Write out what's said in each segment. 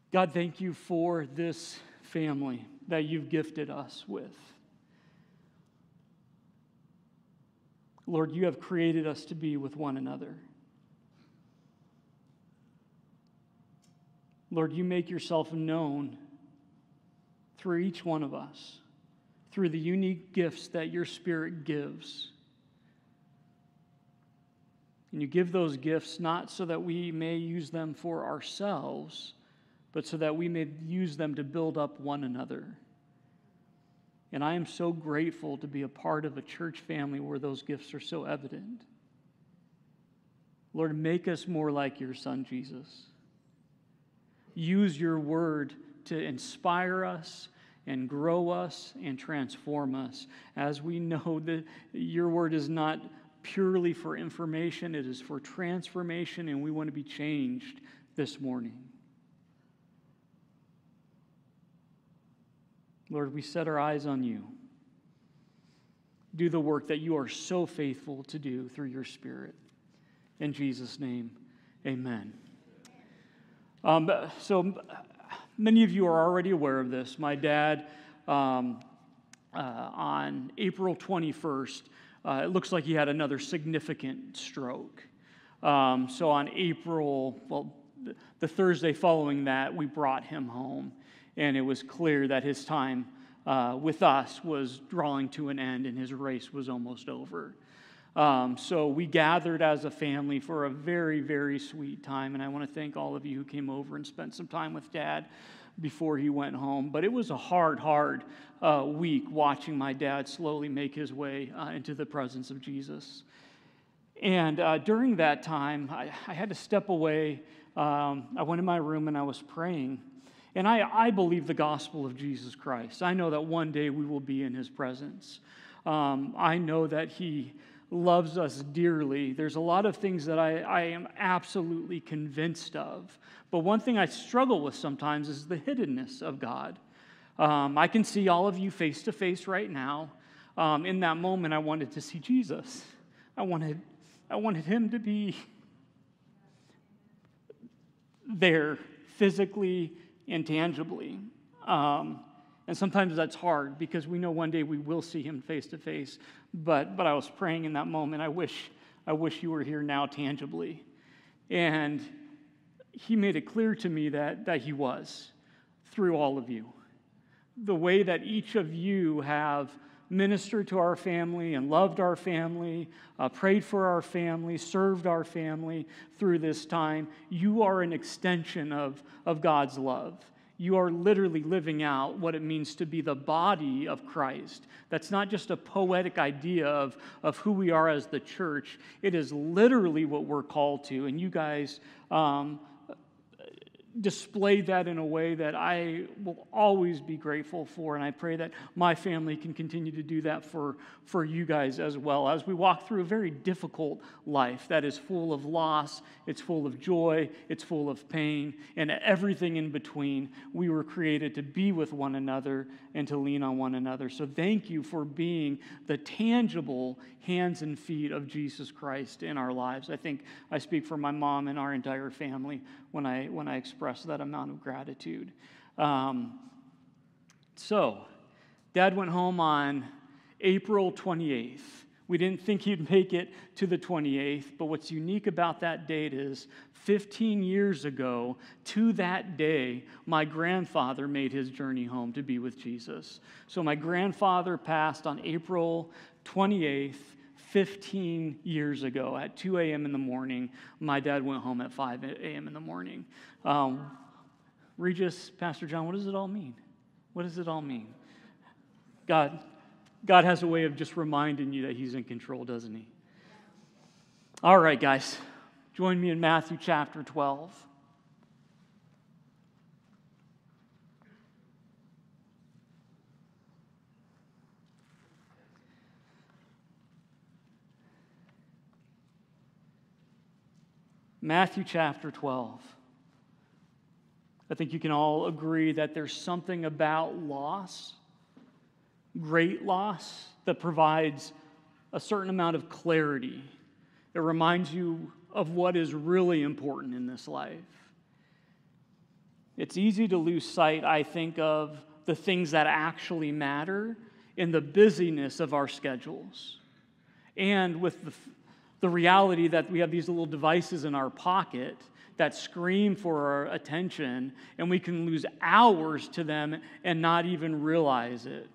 God, thank you for this family that you've gifted us with. Lord, you have created us to be with one another. Lord, you make yourself known through each one of us, through the unique gifts that your Spirit gives. And you give those gifts not so that we may use them for ourselves, but so that we may use them to build up one another. And I am so grateful to be a part of a church family where those gifts are so evident. Lord, make us more like your Son, Jesus. Use your word to inspire us and grow us and transform us, as we know that your word is not purely for information, it is for transformation, and we want to be changed this morning. Lord, we set our eyes on you. Do the work that you are so faithful to do through your Spirit. In Jesus' name, amen. So many of you are already aware of this. My dad, on April 21st, it looks like he had another significant stroke. So on the Thursday following that, we brought him home. And it was clear that his time with us was drawing to an end and his race was almost over. So we gathered as a family for a very, very sweet time. And I want to thank all of you who came over and spent some time with Dad before he went home. But it was a hard week watching my dad slowly make his way into the presence of Jesus. And during that time, I had to step away. I went in my room and I was praying. And I believe the gospel of Jesus Christ. I know that one day we will be in his presence. I know that he loves us dearly. There's a lot of things that I am absolutely convinced of. But one thing I struggle with sometimes is the hiddenness of God. I can see all of you face to face right now. In that moment, I wanted to see Jesus. I wanted him to be there physically, intangibly. And sometimes that's hard because we know one day we will see him face to face. But I was praying in that moment, I wish you were here now tangibly. And he made it clear to me that he was through all of you. The way that each of you have ministered to our family and loved our family, prayed for our family, served our family through this time, you are an extension of God's love. You are literally living out what it means to be the body of Christ. That's not just a poetic idea of who we are as the church. It is literally what we're called to. And you guys display that in a way that I will always be grateful for, and I pray that my family can continue to do that for you guys as well. As we walk through a very difficult life that is full of loss, it's full of joy, it's full of pain, and everything in between, we were created to be with one another and to lean on one another. So thank you for being the tangible hands and feet of Jesus Christ in our lives. I think I speak for my mom and our entire family when I express that amount of gratitude. So, Dad went home on April 28th. We didn't think he'd make it to the 28th, but what's unique about that date is 15 years ago, to that day, my grandfather made his journey home to be with Jesus. So my grandfather passed on April 28th, 15 years ago at 2 a.m. in the morning. My dad went home at 5 a.m. in the morning. Regis, Pastor John, what does it all mean? What does it all mean? God has a way of just reminding you that he's in control, doesn't he? All right, guys. Join me in Matthew chapter 12. Matthew chapter 12. I think you can all agree that there's something about loss, great loss, that provides a certain amount of clarity. It reminds you of what is really important in this life. It's easy to lose sight, I think, of the things that actually matter in the busyness of our schedules. And with the reality that we have these little devices in our pocket that scream for our attention, and we can lose hours to them and not even realize it.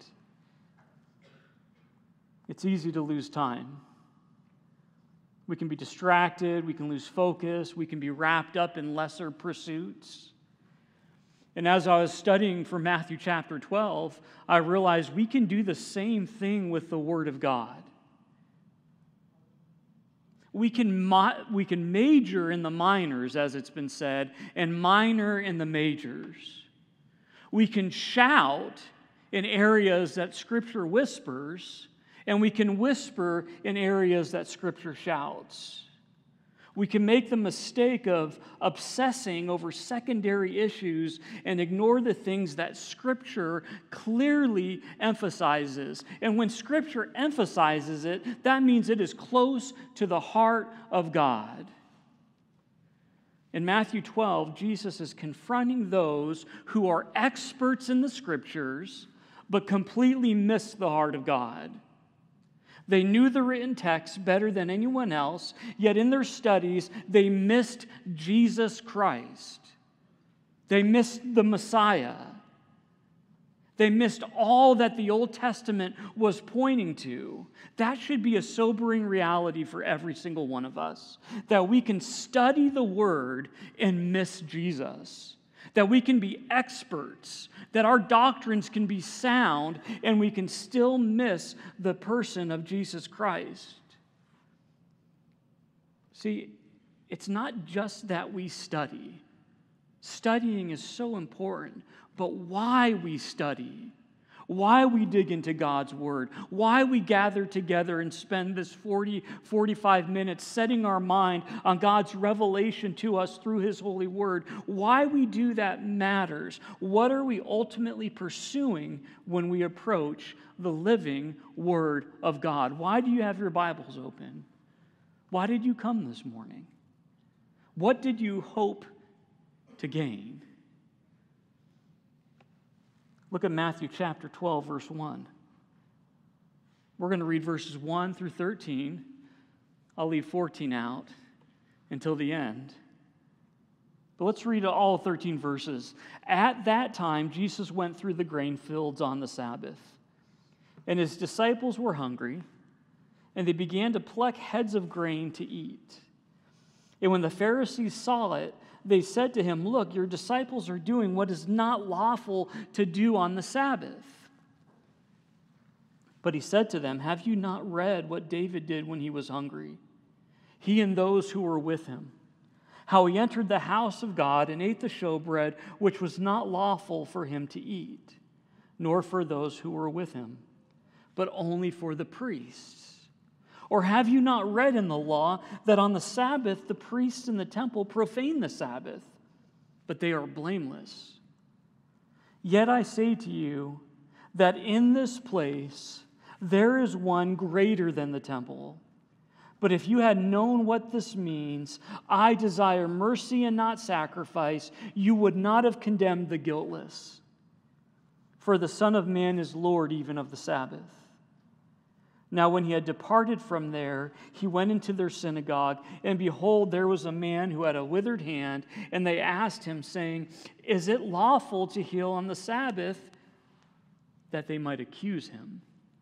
It's easy to lose time. We can be distracted, we can lose focus, we can be wrapped up in lesser pursuits. And as I was studying for Matthew chapter 12, I realized we can do the same thing with the Word of God. We can major in the minors, as it's been said, and minor in the majors. We can shout in areas that Scripture whispers, and we can whisper in areas that Scripture shouts. We can make the mistake of obsessing over secondary issues and ignore the things that Scripture clearly emphasizes. And when Scripture emphasizes it, that means it is close to the heart of God. In Matthew 12, Jesus is confronting those who are experts in the Scriptures but completely miss the heart of God. They knew the written text better than anyone else, yet in their studies, they missed Jesus Christ. They missed the Messiah. They missed all that the Old Testament was pointing to. That should be a sobering reality for every single one of us, that we can study the Word and miss Jesus. That we can be experts, that our doctrines can be sound, and we can still miss the person of Jesus Christ. See, it's not just that we study. Studying is so important, but why we study, why we dig into God's Word, why we gather together and spend this 45 minutes setting our mind on God's revelation to us through His holy Word, why we do that matters. What are we ultimately pursuing when we approach the living Word of God? Why do you have your Bibles open? Why did you come this morning? What did you hope to gain? Look at Matthew chapter 12, verse 1. We're going to read verses 1 through 13. I'll leave 14 out until the end. But let's read all 13 verses. At that time, Jesus went through the grain fields on the Sabbath, and his disciples were hungry, and they began to pluck heads of grain to eat. And when the Pharisees saw it, they said to him, "Look, your disciples are doing what is not lawful to do on the Sabbath." But he said to them, "Have you not read what David did when he was hungry? He and those who were with him, how he entered the house of God and ate the showbread, which was not lawful for him to eat, nor for those who were with him, but only for the priests. Or have you not read in the law that on the Sabbath the priests in the temple profane the Sabbath, but they are blameless? Yet I say to you that in this place there is one greater than the temple. But if you had known what this means, I desire mercy and not sacrifice, you would not have condemned the guiltless. For the Son of Man is Lord even of the Sabbath." Now when he had departed from there, he went into their synagogue, and behold, there was a man who had a withered hand, and they asked him, saying, "Is it lawful to heal on the Sabbath?" that they might accuse him.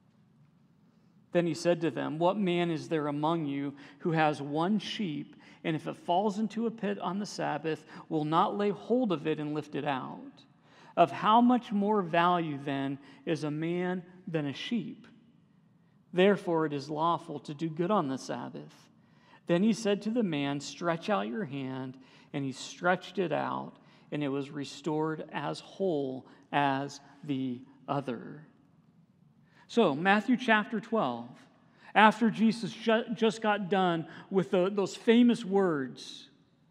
Then he said to them, "What man is there among you who has one sheep, and if it falls into a pit on the Sabbath, will not lay hold of it and lift it out? Of how much more value then is a man than a sheep? Therefore it is lawful to do good on the Sabbath." Then he said to the man, "Stretch out your hand." And he stretched it out, and it was restored as whole as the other. So, Matthew chapter 12, after Jesus just got done with those famous words,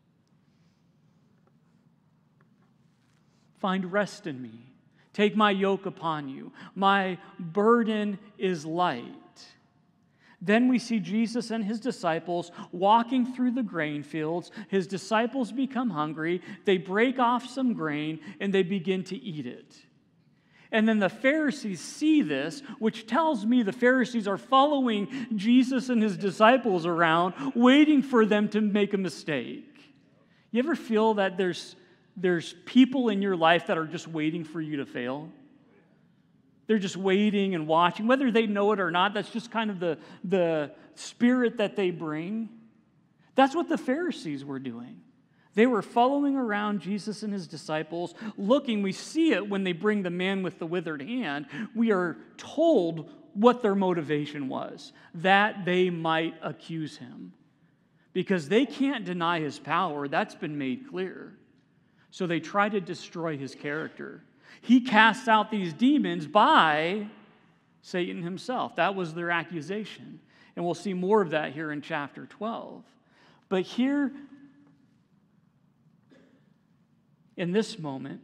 "Find rest in me. Take my yoke upon you. My burden is light." Then we see Jesus and his disciples walking through the grain fields. His disciples become hungry. They break off some grain and they begin to eat it. And then the Pharisees see this, which tells me the Pharisees are following Jesus and his disciples around, waiting for them to make a mistake. You ever feel that there's people in your life that are just waiting for you to fail? They're just waiting and watching, whether they know it or not. That's just kind of the spirit that they bring. That's what the Pharisees were doing. They were following around Jesus and his disciples, looking. We see it when they bring the man with the withered hand. We are told what their motivation was, that they might accuse him. Because they can't deny his power. That's been made clear. So they try to destroy his character. He casts out these demons by Satan himself. That was their accusation. And we'll see more of that here in chapter 12. But here, in this moment,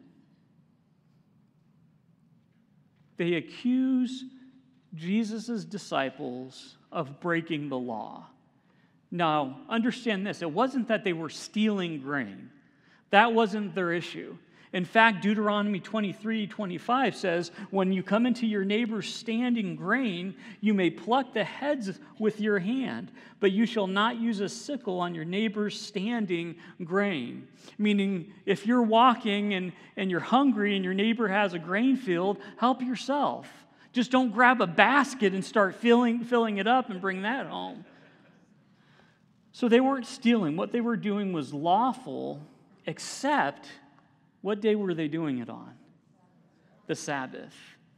they accuse Jesus' disciples of breaking the law. Now, understand this. It wasn't that they were stealing grain. That wasn't their issue. In fact, Deuteronomy 23:25 says, when you come into your neighbor's standing grain, you may pluck the heads with your hand, but you shall not use a sickle on your neighbor's standing grain. Meaning, if you're walking and you're hungry and your neighbor has a grain field, help yourself. Just don't grab a basket and start filling it up and bring that home. So they weren't stealing. What they were doing was lawful, except what day were they doing it on? The Sabbath.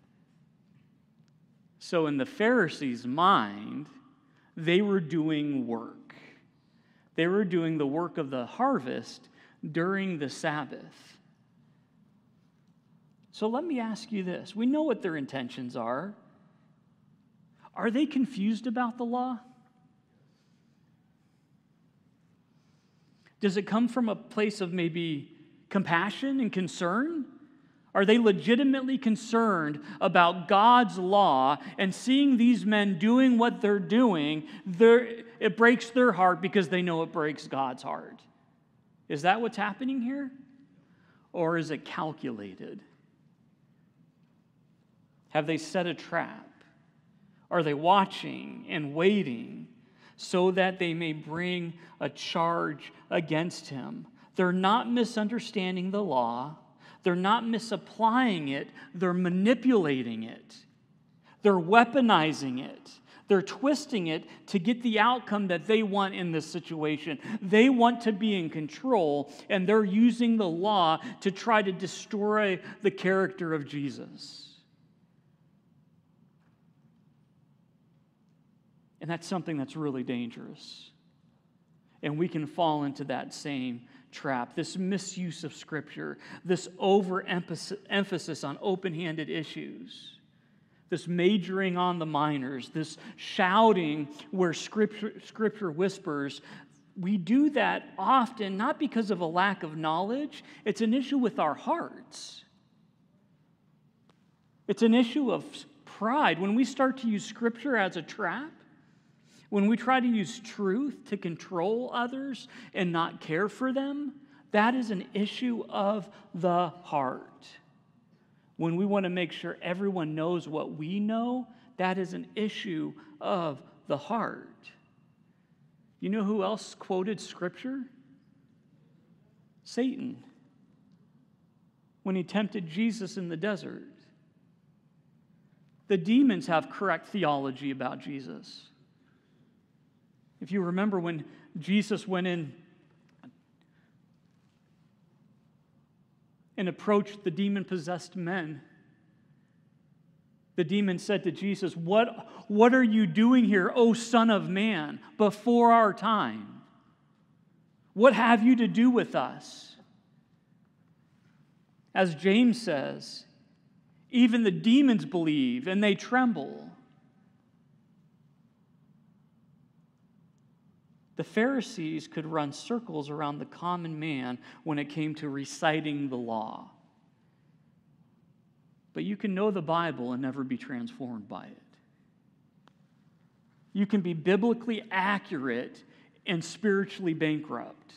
So in the Pharisees' mind, they were doing work. They were doing the work of the harvest during the Sabbath. So let me ask you this. We know what their intentions are. Are they confused about the law? Does it come from a place of maybe compassion and concern? Are they legitimately concerned about God's law and seeing these men doing what they're doing, it breaks their heart because they know it breaks God's heart? Is that what's happening here? Or is it calculated? Have they set a trap? Are they watching and waiting so that they may bring a charge against him? They're not misunderstanding the law. They're not misapplying it. They're manipulating it. They're weaponizing it. They're twisting it to get the outcome that they want in this situation. They want to be in control, and they're using the law to try to destroy the character of Jesus. And that's something that's really dangerous. And we can fall into that same trap, this misuse of Scripture, this overemphasis on open-handed issues, this majoring on the minors, this shouting where Scripture whispers. We do that often not because of a lack of knowledge. It's an issue with our hearts. It's an issue of pride. When we start to use Scripture as a trap, when we try to use truth to control others and not care for them, that is an issue of the heart. When we want to make sure everyone knows what we know, that is an issue of the heart. You know who else quoted Scripture? Satan, when he tempted Jesus in the desert. The demons have correct theology about Jesus. If you remember when Jesus went in and approached the demon-possessed men, the demon said to Jesus, What are you doing here, O Son of Man, before our time? What have you to do with us? As James says, even the demons believe and they tremble. The Pharisees could run circles around the common man when it came to reciting the law. But you can know the Bible and never be transformed by it. You can be biblically accurate and spiritually bankrupt.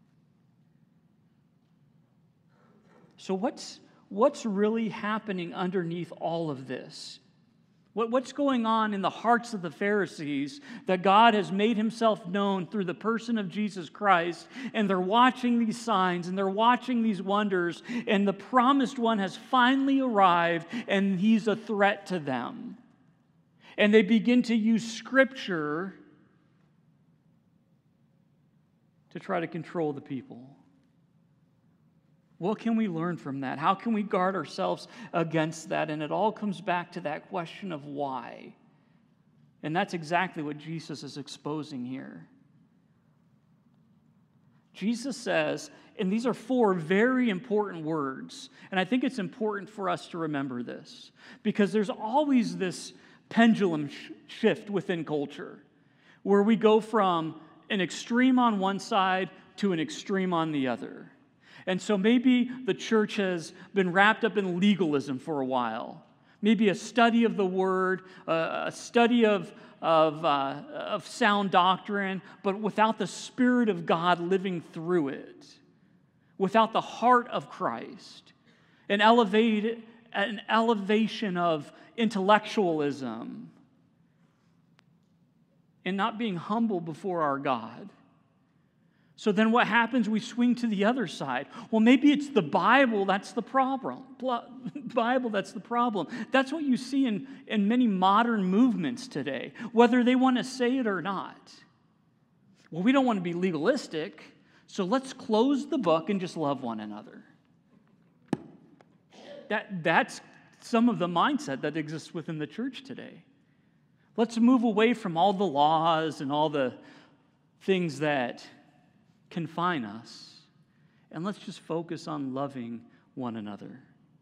So what's really happening underneath all of this? What's going on in the hearts of the Pharisees that God has made himself known through the person of Jesus Christ, and they're watching these signs and they're watching these wonders, and the promised one has finally arrived and he's a threat to them. And they begin to use Scripture to try to control the people. What can we learn from that? How can we guard ourselves against that? And it all comes back to that question of why. And that's exactly what Jesus is exposing here. Jesus says, and these are 4 very important words, and I think it's important for us to remember this, because there's always this pendulum shift within culture where we go from an extreme on one side to an extreme on the other. And so maybe the church has been wrapped up in legalism for a while. Maybe a study of the Word, a study of sound doctrine, but without the Spirit of God living through it, without the heart of Christ, an elevation of intellectualism, and not being humble before our God. So then what happens? We swing to the other side. Well, maybe it's the Bible that's the problem. Bible that's the problem. That's what you see in many modern movements today, whether they want to say it or not. Well, we don't want to be legalistic, so let's close the book and just love one another. That's some of the mindset that exists within the church today. Let's move away from all the laws and all the things that confine us, and let's just focus on loving one another.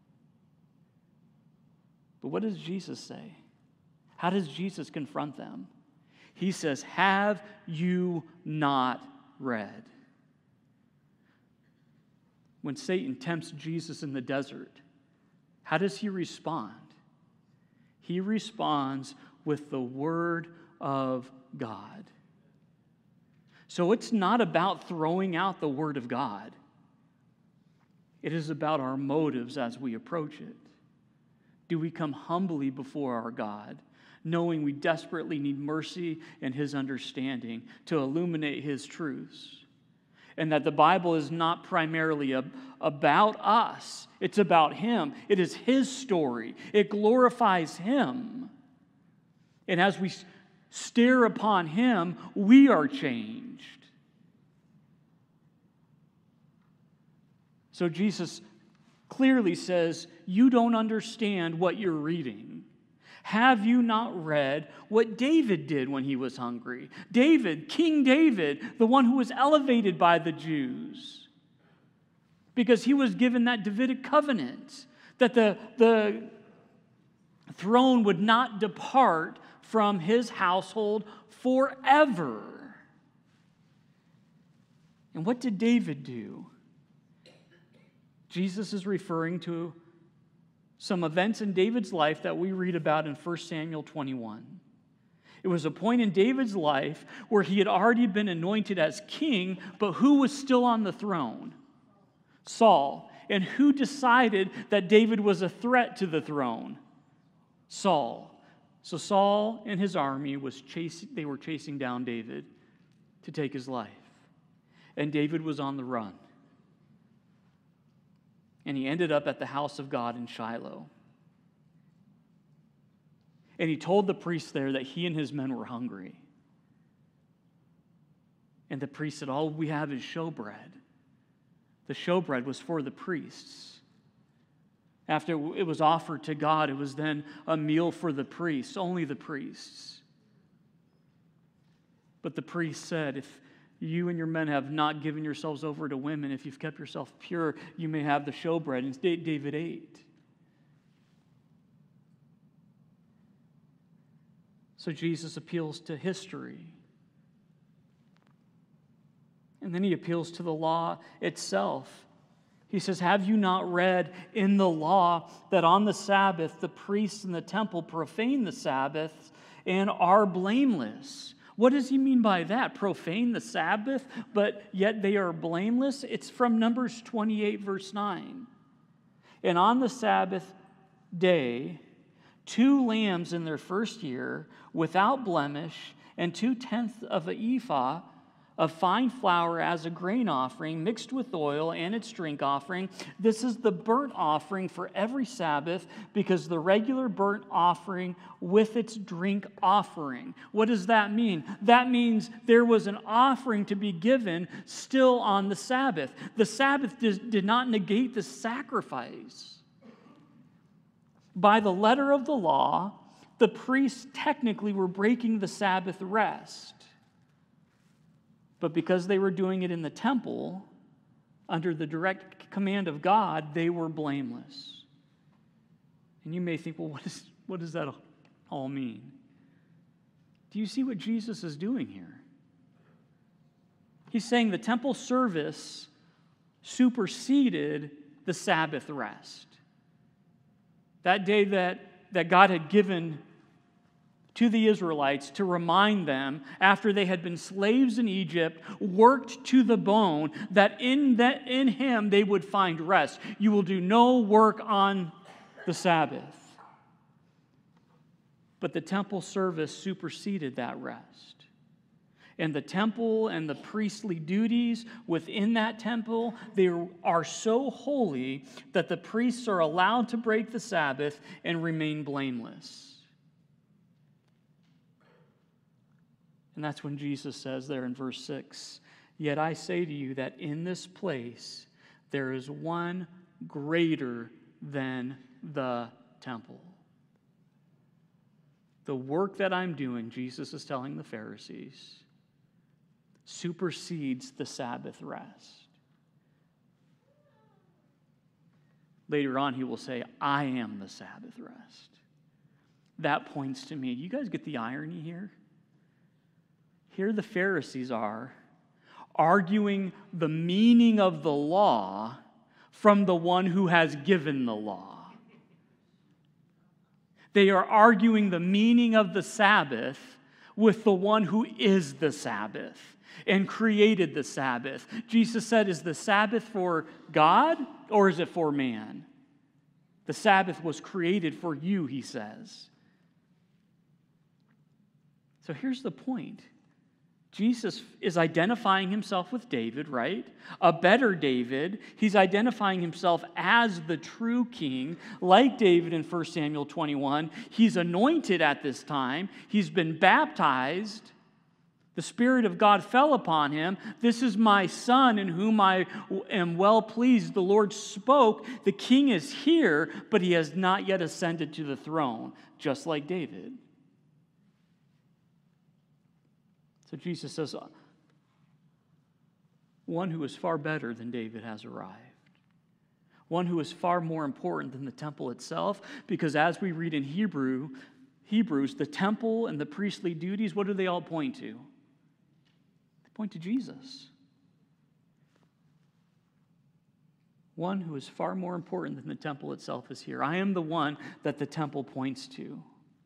But what does Jesus say? How does Jesus confront them? He says, "Have you not read?" When Satan tempts Jesus in the desert, how does he respond? He responds with the Word of God. So it's not about throwing out the Word of God. It is about our motives as we approach it. Do we come humbly before our God, knowing we desperately need mercy and His understanding to illuminate His truths? And that the Bible is not primarily about us. It's about Him. It is His story. It glorifies Him. And as we stare upon Him, we are changed. So Jesus clearly says, you don't understand what you're reading. Have you not read what David did when he was hungry? David, King David, the one who was elevated by the Jews, because he was given that Davidic covenant, that the throne would not depart from his household forever. And what did David do? Jesus is referring to some events in David's life that we read about in 1 Samuel 21. It was a point in David's life where he had already been anointed as king, but who was still on the throne? Saul. And who decided that David was a threat to the throne? Saul. So Saul and his army were chasing down David to take his life. And David was on the run. And he ended up at the house of God in Shiloh. And he told the priest there that he and his men were hungry. And the priest said, all we have is showbread. The showbread was for the priests. After it was offered to God, it was then a meal for the priests, only the priests. But the priest said, if you and your men have not given yourselves over to women, if you've kept yourself pure, you may have the showbread. And David ate. So Jesus appeals to history. And then he appeals to the law itself. He says, have you not read in the law that on the Sabbath the priests in the temple profane the Sabbath and are blameless. What does he mean by that? Profane the Sabbath, but yet they are blameless? It's from Numbers 28, verse 9. And on the Sabbath day, 2 lambs in their first year, without blemish, and 2/10 of an ephah of fine flour as a grain offering, mixed with oil, and its drink offering. This is the burnt offering for every Sabbath, because the regular burnt offering with its drink offering. What does that mean? That means there was an offering to be given still on the Sabbath. The Sabbath did not negate the sacrifice. By the letter of the law, the priests technically were breaking the Sabbath rest. But because they were doing it in the temple, under the direct command of God, they were blameless. And you may think, well, what does that all mean? Do you see what Jesus is doing here? He's saying the temple service superseded the Sabbath rest. That day that God had given to the Israelites to remind them, after they had been slaves in Egypt, worked to the bone, that in him they would find rest. You will do no work on the Sabbath. But the temple service superseded that rest. And the temple and the priestly duties within that temple, they are so holy that the priests are allowed to break the Sabbath and remain blameless. And that's when Jesus says there in verse 6, "Yet I say to you that in this place there is one greater than the temple." The work that I'm doing, Jesus is telling the Pharisees, supersedes the Sabbath rest. Later on, he will say, "I am the Sabbath rest." That points to me. You guys get the irony here? Here the Pharisees are arguing the meaning of the law from the one who has given the law. They are arguing the meaning of the Sabbath with the one who is the Sabbath and created the Sabbath. Jesus said, is the Sabbath for God or is it for man? The Sabbath was created for you, he says. So here's the point. Jesus is identifying himself with David, right? A better David. He's identifying himself as the true king, like David in 1 Samuel 21. He's anointed at this time. He's been baptized. The Spirit of God fell upon him. "This is my son in whom I am well pleased." The Lord spoke. The king is here, but he has not yet ascended to the throne, just like David. So Jesus says, one who is far better than David has arrived. One who is far more important than the temple itself, because as we read in Hebrews, the temple and the priestly duties, what do they all point to? They point to Jesus. One who is far more important than the temple itself is here. I am the one that the temple points to.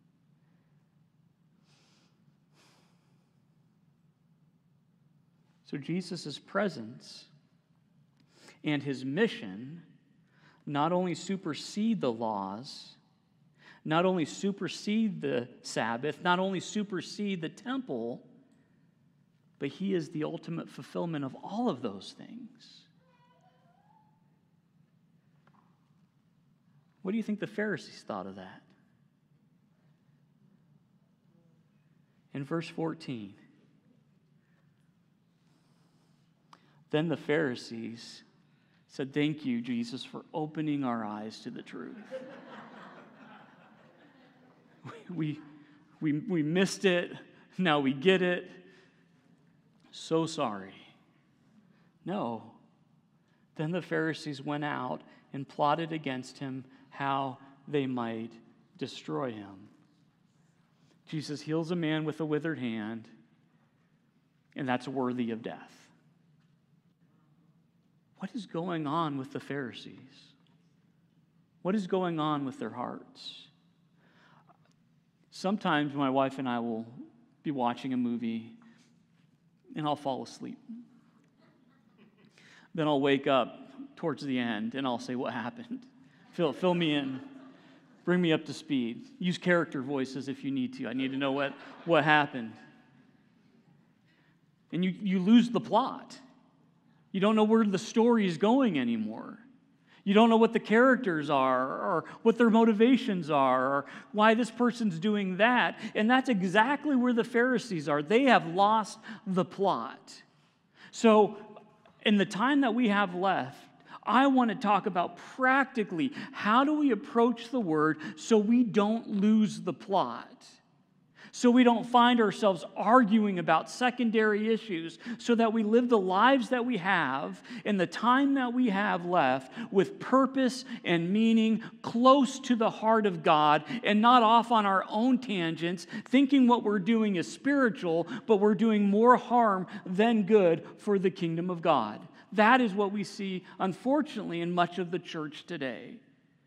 So Jesus' presence and his mission not only supersede the laws, not only supersede the Sabbath, not only supersede the temple, but he is the ultimate fulfillment of all of those things. What do you think the Pharisees thought of that? In verse 14, then the Pharisees said, "Thank you, Jesus, for opening our eyes to the truth." We missed it. Now we get it. So sorry. No. Then the Pharisees went out and plotted against him how they might destroy him. Jesus heals a man with a withered hand, and that's worthy of death. What is going on with the Pharisees? What is going on with their hearts? Sometimes my wife and I will be watching a movie and I'll fall asleep. Then I'll wake up towards the end and I'll say, what happened? Fill me in. Bring me up to speed. Use character voices if you need to. I need to know what happened. And you lose the plot. You don't know where the story is going anymore. You don't know what the characters are or what their motivations are or why this person's doing that. And that's exactly where the Pharisees are. They have lost the plot. So in the time that we have left, I want to talk about practically how do we approach the Word so we don't lose the plot. So we don't find ourselves arguing about secondary issues, so that we live the lives that we have in the time that we have left with purpose and meaning close to the heart of God and not off on our own tangents, thinking what we're doing is spiritual, but we're doing more harm than good for the kingdom of God. That is what we see, unfortunately, in much of the church today.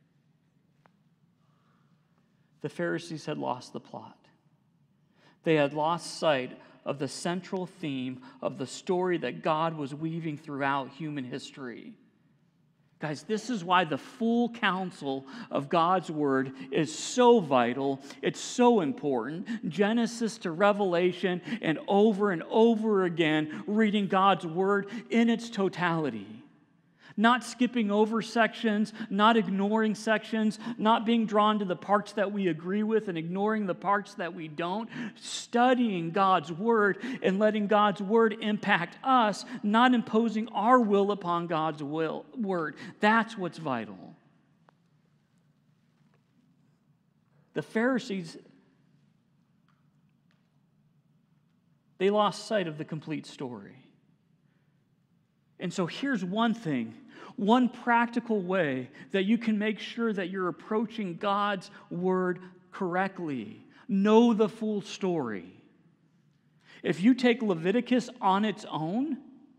The Pharisees had lost the plot. They had lost sight of the central theme of the story that God was weaving throughout human history. Guys, this is why the full counsel of God's Word is so vital. It's so important. Genesis to Revelation and over again, reading God's Word in its totality. Not skipping over sections, not ignoring sections, not being drawn to the parts that we agree with and ignoring the parts that we don't. Studying God's Word and letting God's Word impact us, not imposing our will upon God's Word. That's what's vital. The Pharisees, they lost sight of the complete story. And so here's one thing, one practical way that you can make sure that you're approaching God's Word correctly. Know the full story. If you take Leviticus on its own,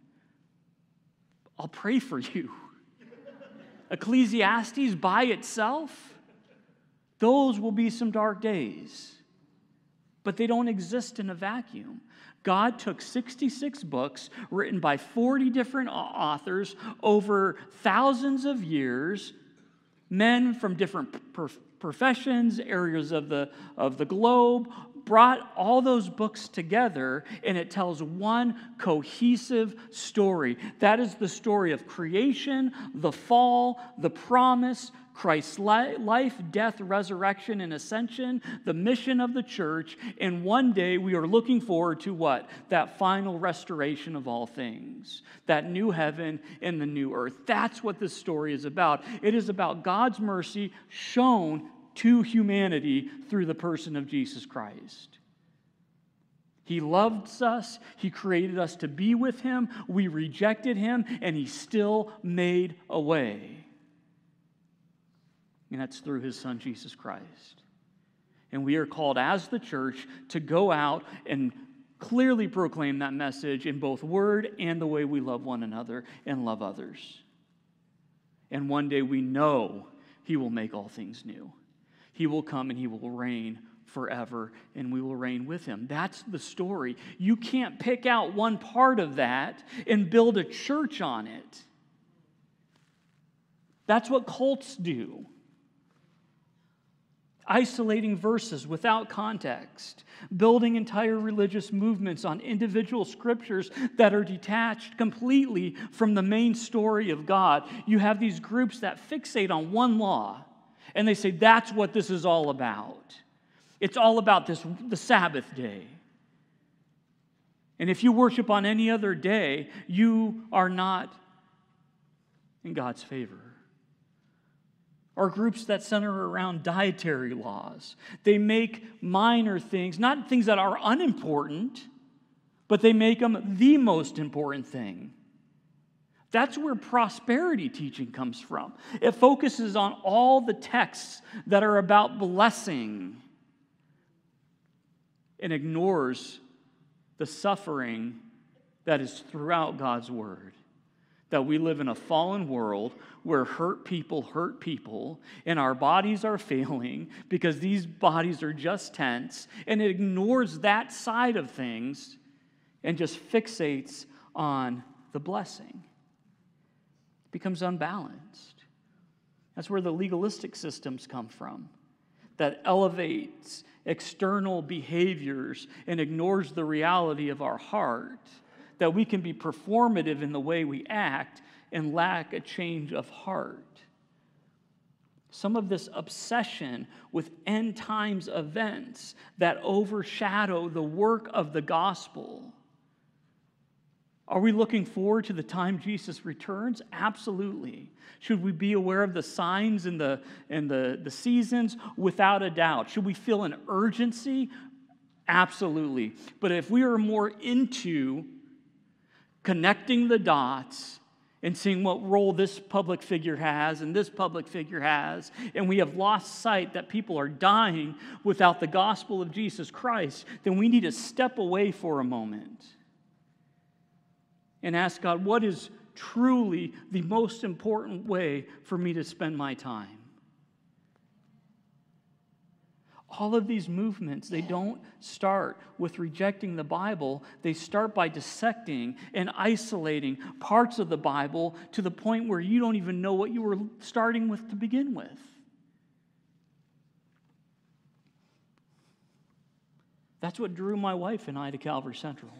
I'll pray for you. Ecclesiastes by itself, those will be some dark days. But they don't exist in a vacuum. God took 66 books written by 40 different authors over thousands of years, men from different professions, areas of the globe, brought all those books together, and it tells one cohesive story. That is the story of creation, the fall, the promise, Christ's life, death, resurrection, and ascension, the mission of the church, and one day we are looking forward to what? That final restoration of all things, that new heaven and the new earth. That's what this story is about. It is about God's mercy shown to humanity through the person of Jesus Christ. He loved us, He created us to be with Him, we rejected Him, and He still made a way. And that's through His Son, Jesus Christ. And we are called as the church to go out and clearly proclaim that message in both word and the way we love one another and love others. And one day we know He will make all things new. He will come and He will reign forever, and we will reign with Him. That's the story. You can't pick out one part of that and build a church on it. That's what cults do. Isolating verses without context, building entire religious movements on individual scriptures that are detached completely from the main story of God. You have these groups that fixate on one law, and they say that's what this is all about. It's all about the Sabbath day. And if you worship on any other day, you are not in God's favor. Or groups that center around dietary laws. They make minor things, not things that are unimportant, but they make them the most important thing. That's where prosperity teaching comes from. It focuses on all the texts that are about blessing and ignores the suffering that is throughout God's Word. that we live in a fallen world where hurt people, and our bodies are failing because these bodies are just tents, and it ignores that side of things and just fixates on the blessing. It becomes unbalanced. That's where the legalistic systems come from, that elevates external behaviors and ignores the reality of our heart, that we can be performative in the way we act and lack a change of heart. Some of this obsession with end times events that overshadow the work of the gospel. Are we looking forward to the time Jesus returns? Absolutely. Should we be aware of the signs and the seasons? Without a doubt. Should we feel an urgency? Absolutely. But if we are more into connecting the dots and seeing what role this public figure has and this public figure has, and we have lost sight that people are dying without the gospel of Jesus Christ, then we need to step away for a moment and ask God, what is truly the most important way for me to spend my time? All of these movements, they don't start with rejecting the Bible. They start by dissecting and isolating parts of the Bible to the point where you don't even know what you were starting with to begin with. That's what drew my wife and I to Calvary Central.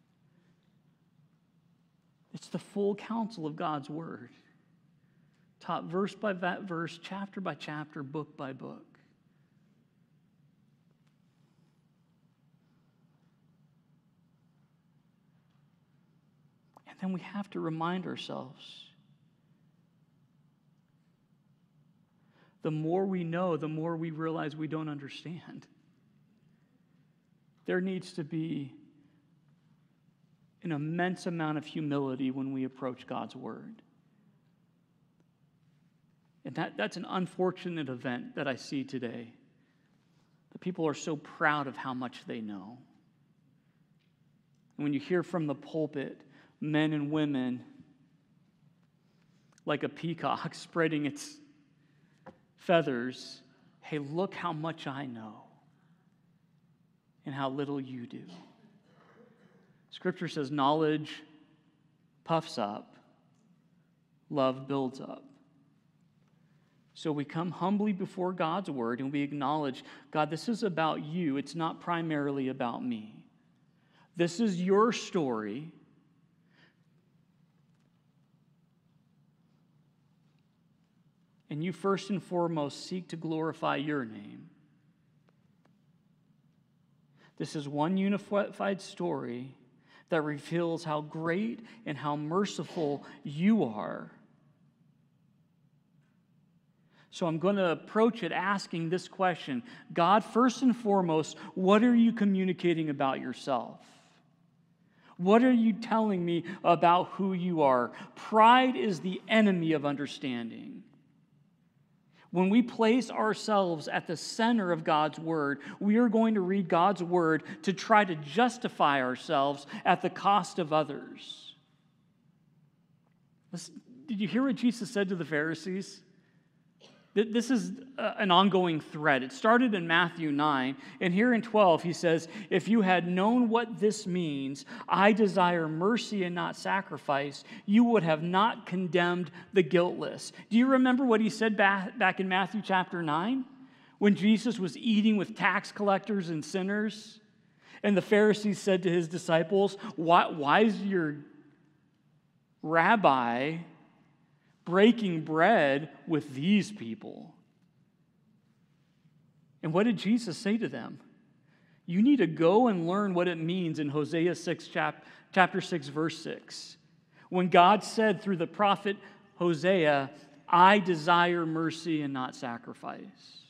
It's the full counsel of God's Word, taught verse by verse, chapter by chapter, book by book. And then we have to remind ourselves, the more we know, the more we realize we don't understand. There needs to be an immense amount of humility when we approach God's Word. And that's an unfortunate event that I see today. The people are so proud of how much they know. And when you hear from the pulpit, men and women, like a peacock spreading its feathers, hey, look how much I know and how little you do. Scripture says knowledge puffs up, love builds up. So we come humbly before God's Word and we acknowledge, God, this is about you. It's not primarily about me. This is your story. And you first and foremost seek to glorify your name. This is one unified story that reveals how great and how merciful you are. So I'm going to approach it asking this question. God, first and foremost, what are you communicating about yourself? What are you telling me about who you are? Pride is the enemy of understanding. When we place ourselves at the center of God's Word, we are going to read God's Word to try to justify ourselves at the cost of others. Did you hear what Jesus said to the Pharisees? This is an ongoing thread. It started in Matthew 9, and here in 12 he says, if you had known what this means, I desire mercy and not sacrifice, you would have not condemned the guiltless. Do you remember what he said back in Matthew chapter 9? When Jesus was eating with tax collectors and sinners, and the Pharisees said to his disciples, why is your rabbi breaking bread with these people? And what did Jesus say to them? You need to go and learn what it means in Hosea 6, chapter 6, verse 6. When God said through the prophet Hosea, I desire mercy and not sacrifice.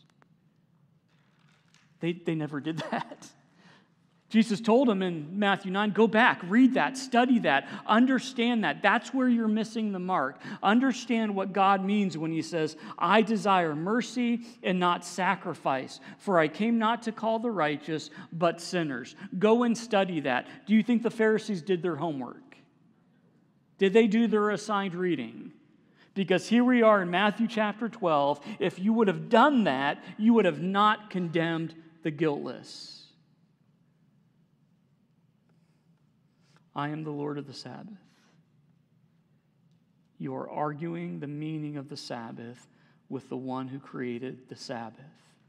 They never did that. Jesus told them in Matthew 9, go back, read that, study that, understand that. That's where you're missing the mark. Understand what God means when he says, I desire mercy and not sacrifice, for I came not to call the righteous, but sinners. Go and study that. Do you think the Pharisees did their homework? Did they do their assigned reading? Because here we are in Matthew chapter 12. If you would have done that, you would have not condemned the guiltless. I am the Lord of the Sabbath. You are arguing the meaning of the Sabbath with the one who created the Sabbath.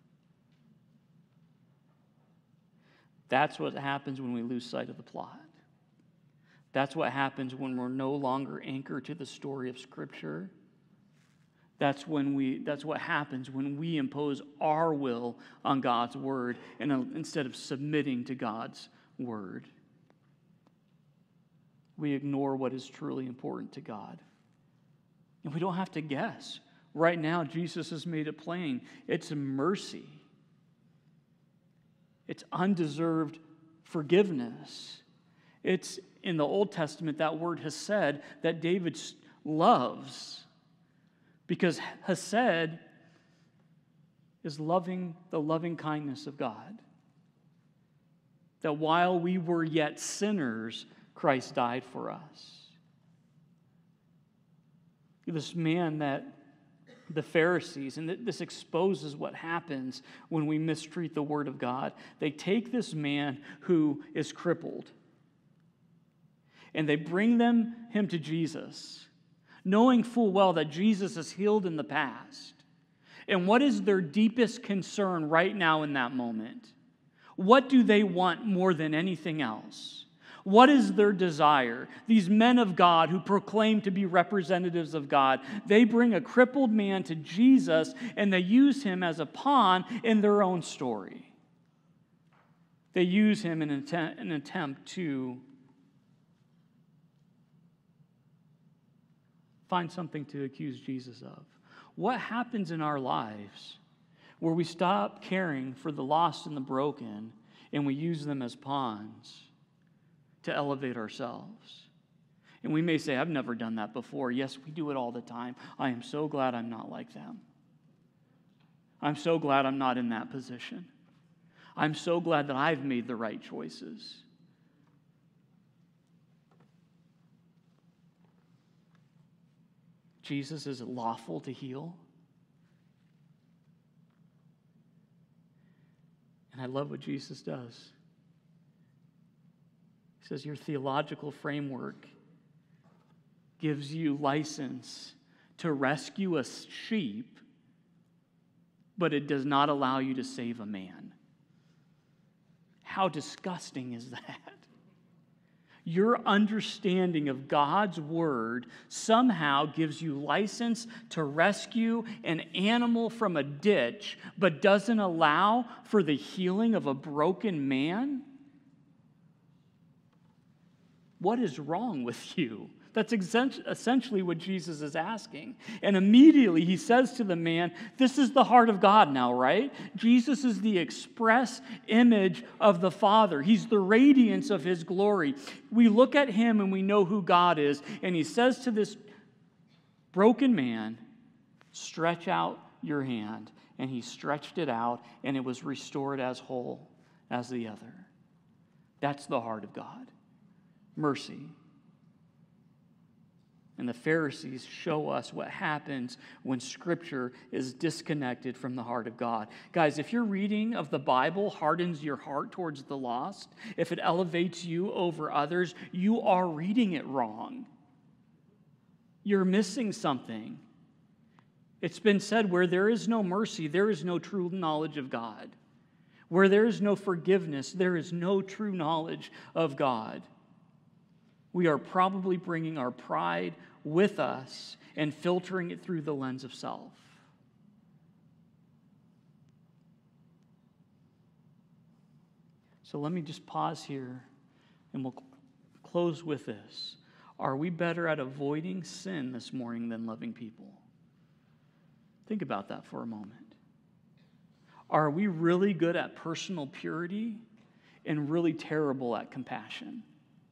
That's what happens when we lose sight of the plot. That's what happens when we're no longer anchored to the story of Scripture. That's what happens when we impose our will on God's word instead of submitting to God's word. We ignore what is truly important to God. And we don't have to guess. Right now, Jesus has made it plain. It's mercy. It's undeserved forgiveness. It's in the Old Testament, that word hesed, that David loves. Because hesed is the loving kindness of God. That while we were yet sinners, Christ died for us. This man that the Pharisees, and this exposes what happens when we mistreat the Word of God. They take this man who is crippled, and they bring him to Jesus, knowing full well that Jesus has healed in the past. And what is their deepest concern right now in that moment? What do they want more than anything else? What is their desire? These men of God who proclaim to be representatives of God, they bring a crippled man to Jesus and they use him as a pawn in their own story. They use him in an attempt to find something to accuse Jesus of. What happens in our lives where we stop caring for the lost and the broken and we use them as pawns to elevate ourselves? And we may say, I've never done that before. Yes, we do it all the time. I am so glad I'm not like them. I'm so glad I'm not in that position. I'm so glad that I've made the right choices. Jesus, is it lawful to heal? And I love what Jesus does. He says, your theological framework gives you license to rescue a sheep, but it does not allow you to save a man. How disgusting is that? Your understanding of God's word somehow gives you license to rescue an animal from a ditch, but doesn't allow for the healing of a broken man? What is wrong with you? That's essentially what Jesus is asking. And immediately he says to the man, this is the heart of God now, right? Jesus is the express image of the Father. He's the radiance of his glory. We look at him and we know who God is. And he says to this broken man, stretch out your hand. And he stretched it out and it was restored as whole as the other. That's the heart of God. Mercy. And the Pharisees show us what happens when Scripture is disconnected from the heart of God. Guys, if your reading of the Bible hardens your heart towards the lost, if it elevates you over others, you are reading it wrong. You're missing something. It's been said, where there is no mercy, there is no true knowledge of God. Where there is no forgiveness, there is no true knowledge of God. We are probably bringing our pride with us and filtering it through the lens of self. So let me just pause here and we'll close with this. Are we better at avoiding sin this morning than loving people? Think about that for a moment. Are we really good at personal purity and really terrible at compassion?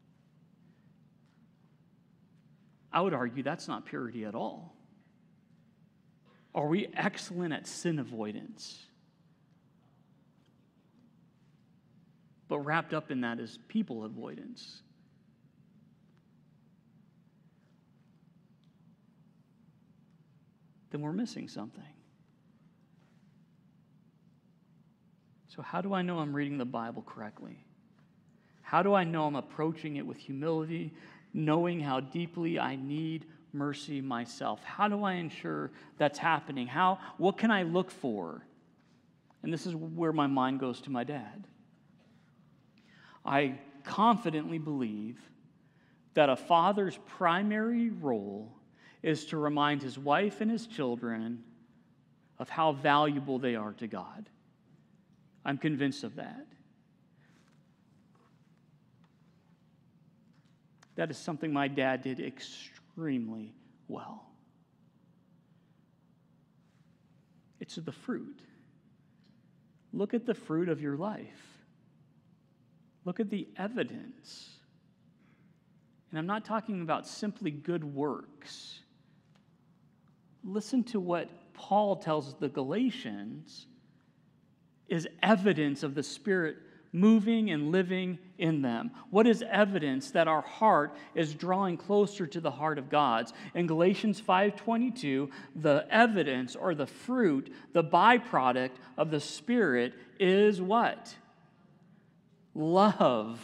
I would argue that's not purity at all. Are we excellent at sin avoidance? But wrapped up in that is people avoidance. then we're missing something. So how do I know I'm reading the Bible correctly? How do I know I'm approaching it with humility, knowing how deeply I need mercy myself? How do I ensure that's happening? What can I look for? And this is where my mind goes to my dad. I confidently believe that a father's primary role is to remind his wife and his children of how valuable they are to God. I'm convinced of that. That is something my dad did extremely well. It's the fruit. Look at the fruit of your life. Look at the evidence. And I'm not talking about simply good works. Listen to what Paul tells the Galatians is evidence of the Spirit moving and living in them. What is evidence that our heart is drawing closer to the heart of God's? In Galatians 5:22, the evidence or the fruit, the byproduct of the Spirit is what? Love,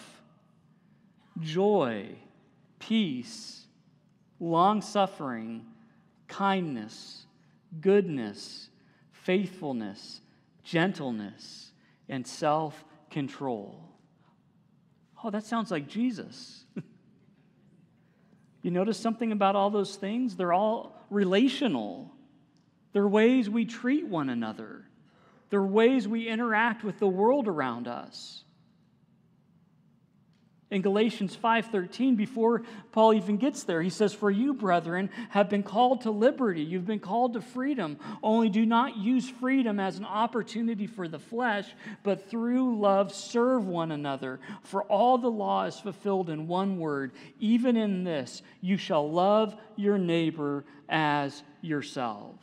joy, peace, long-suffering, kindness, goodness, faithfulness, gentleness, and self-control. Oh, that sounds like Jesus. You notice something about all those things? They're all relational. They're ways we treat one another. They're ways we interact with the world around us. In Galatians 5:13, before Paul even gets there, he says, "For you, brethren, have been called to liberty. You've been called to freedom. Only do not use freedom as an opportunity for the flesh, but through love serve one another. For all the law is fulfilled in one word, even in this, you shall love your neighbor as yourself."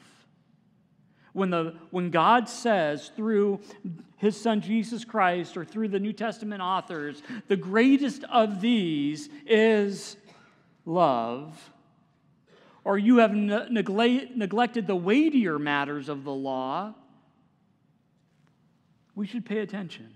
When God says through His Son Jesus Christ or through the New Testament authors, the greatest of these is love, or you have neglected the weightier matters of the law, we should pay attention.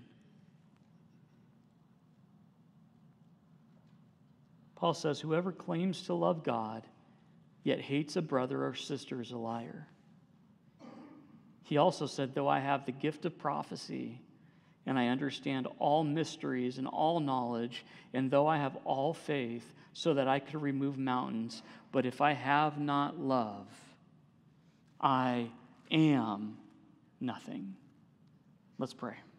Paul says, "Whoever claims to love God, yet hates a brother or sister is a liar." He also said, "Though I have the gift of prophecy, and I understand all mysteries and all knowledge, and though I have all faith so that I could remove mountains, but if I have not love, I am nothing." Let's pray.